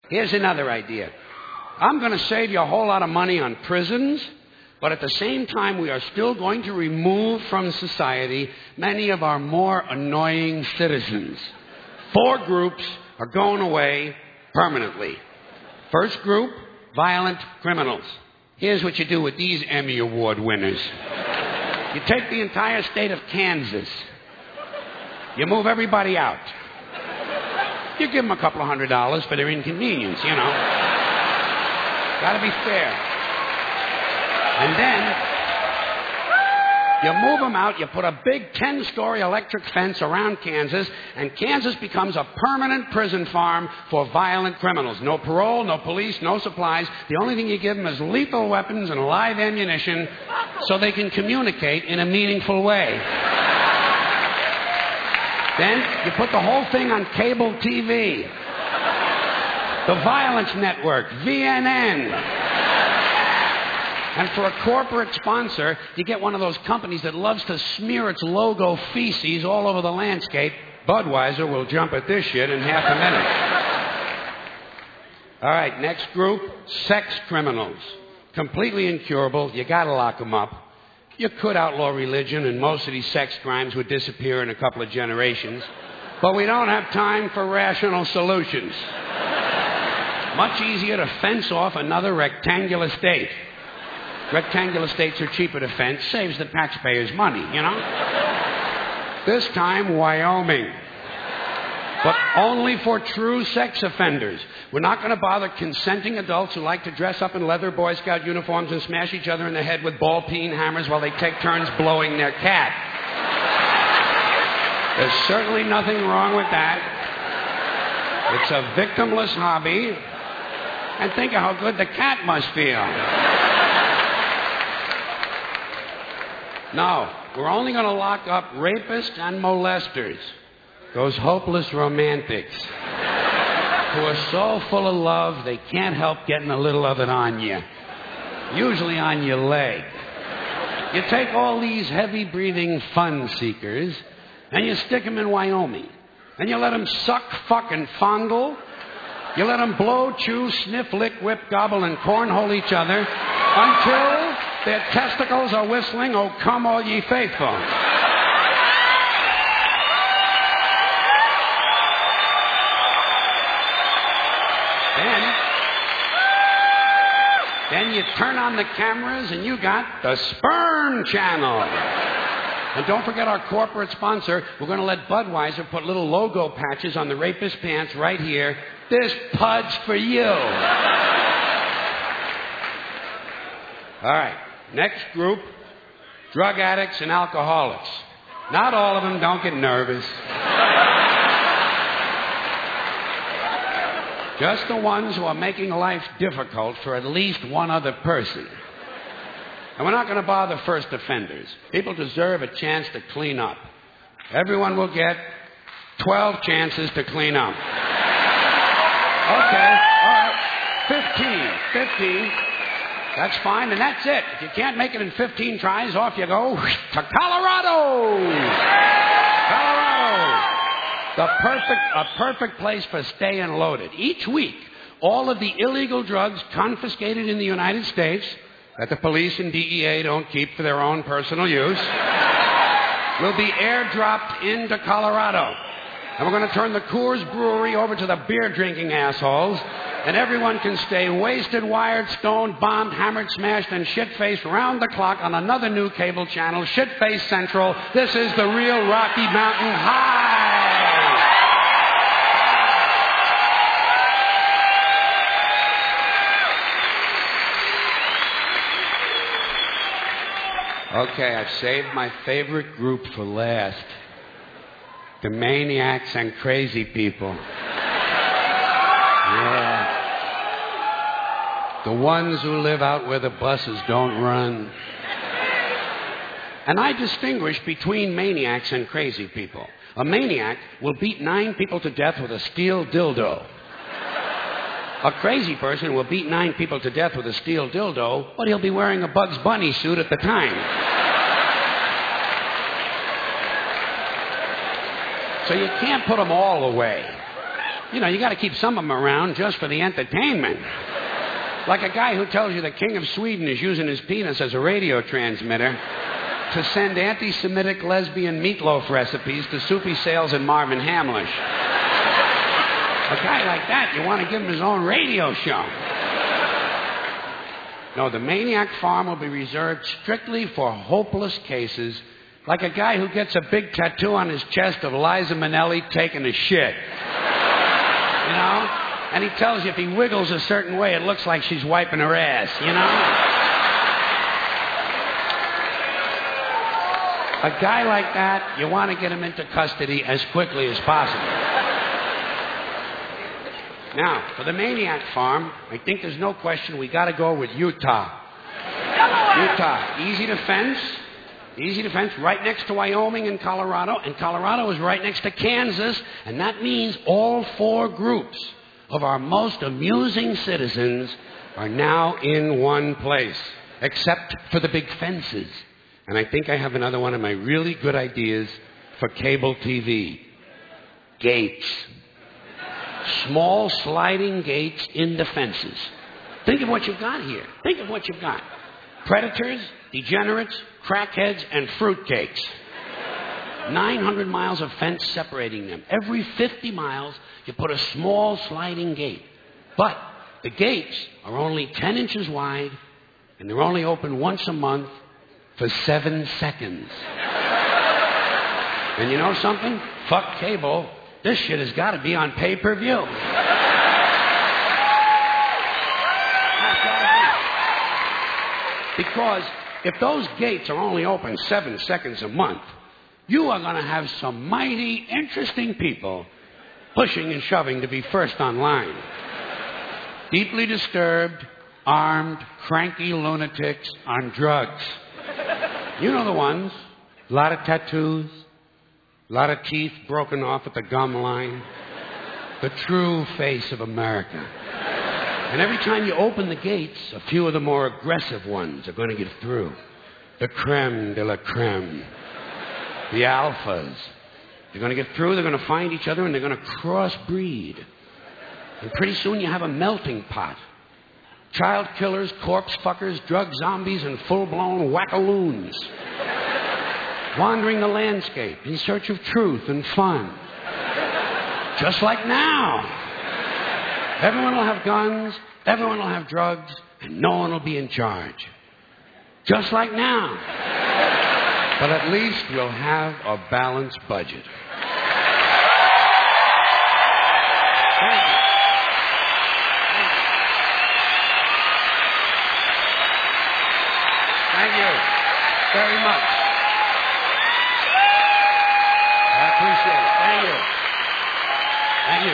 Here's another idea. I'm going to save you a whole lot of money on prisons, but at the same time, we are still going to remove from society many of our more annoying citizens. 4 groups are going away permanently. First group, violent criminals. Here's what you do with these Emmy Award winners. You take the entire state of Kansas. You move everybody out. You give them a couple of $100 for their inconvenience, you know. Gotta be fair. And then you move them out, you put a big 10-story electric fence around Kansas, and Kansas becomes a permanent prison farm for violent criminals. No parole, no police, no supplies. The only thing you give them is lethal weapons and live ammunition so they can communicate in a meaningful way. Then you put the whole thing on cable TV. The Violence Network, VNN. And for a corporate sponsor, you get one of those companies that loves to smear its logo feces all over the landscape. Budweiser will jump at this shit in half a minute. All right, next group, sex criminals. Completely incurable. You got to lock them up. You could outlaw religion, and most of these sex crimes would disappear in a couple of generations. But we don't have time for rational solutions. Much easier to fence off another rectangular state. Rectangular states are cheaper to fence, saves the taxpayers money, you know? This time, Wyoming. But only for true sex offenders. We're not going to bother consenting adults who like to dress up in leather Boy Scout uniforms and smash each other in the head with ball-peen hammers while they take turns blowing their cat. There's certainly nothing wrong with that. It's a victimless hobby. And think of how good the cat must feel. No, we're only going to lock up rapists and molesters. Those hopeless romantics who are so full of love they can't help getting a little of it on you. Usually on your leg. You take all these heavy-breathing fun seekers and you stick them in Wyoming. And you let them suck, fuck, and fondle. You let them blow, chew, sniff, lick, whip, gobble, and cornhole each other until their testicles are whistling, "Oh, come all ye faithful." Then you turn on the cameras and you got the Sperm Channel. And don't forget our corporate sponsor. We're going to let Budweiser put little logo patches on the rapist pants right here. This pud's for you. All right. Next group, drug addicts and alcoholics. Not all of them. Don't get nervous. Just the ones who are making life difficult for at least one other person. And we're not going to bother first offenders. People deserve a chance to clean up. Everyone will get 12 chances to clean up. Okay, all right. 15. That's fine, and that's it. If you can't make it in 15 tries, off you go to Colorado. Colorado. A perfect place for staying loaded. Each week, all of the illegal drugs confiscated in the United States that the police and DEA don't keep for their own personal use will be airdropped into Colorado. And we're going to turn the Coors Brewery over to the beer-drinking assholes, and everyone can stay wasted, wired, stoned, bombed, hammered, smashed, and shit-faced round the clock on another new cable channel, Shit-Face Central. This is the real Rocky Mountain High. Okay, I've saved my favorite group for last. The maniacs and crazy people. Yeah. The ones who live out where the buses don't run. And I distinguish between maniacs and crazy people. A maniac will beat 9 people to death with a steel dildo. A crazy person will beat 9 people to death with a steel dildo, but he'll be wearing a Bugs Bunny suit at the time. So you can't put them all away. You know, you got to keep some of them around just for the entertainment. Like a guy who tells you the King of Sweden is using his penis as a radio transmitter to send anti-Semitic lesbian meatloaf recipes to Soupy Sales and Marvin Hamlish. A guy like that, you want to give him his own radio show. No, the Maniac Farm will be reserved strictly for hopeless cases, like a guy who gets a big tattoo on his chest of Liza Minnelli taking a shit. You know? And he tells you if he wiggles a certain way, it looks like she's wiping her ass, you know? A guy like that, you want to get him into custody as quickly as possible. Now, for the Maniac Farm, I think there's no question we got to go with Utah. Utah, easy to fence, right next to Wyoming and Colorado is right next to Kansas, and that means all 4 groups of our most amusing citizens are now in one place, except for the big fences. And I think I have another one of my really good ideas for cable TV. Gates. Small sliding gates in the fences. Think of what you've got here. Think of what you've got. Predators, degenerates, crackheads, and fruitcakes. 900 miles of fence separating them. Every 50 miles, you put a small sliding gate. But the gates are only 10 inches wide, and they're only open once a month for 7 seconds. And you know something? Fuck cable. This shit has got to be on pay-per-view. Because if those gates are only open 7 seconds a month, you are going to have some mighty interesting people pushing and shoving to be first online. Deeply disturbed, armed, cranky lunatics on drugs. You know the ones. A lot of tattoos. A lot of teeth broken off at the gum line. The true face of America. And every time you open the gates, a few of the more aggressive ones are going to get through. The creme de la creme. The alphas. They're going to get through, they're going to find each other, and they're going to crossbreed. And pretty soon you have a melting pot. Child killers, corpse fuckers, drug zombies, and full-blown wackaloons. Wandering the landscape in search of truth and fun. Just like now. Everyone will have guns, everyone will have drugs, and no one will be in charge. Just like now. But at least we'll have a balanced budget. Thank you. Thank you very much. I appreciate it. Thank you. Thank you.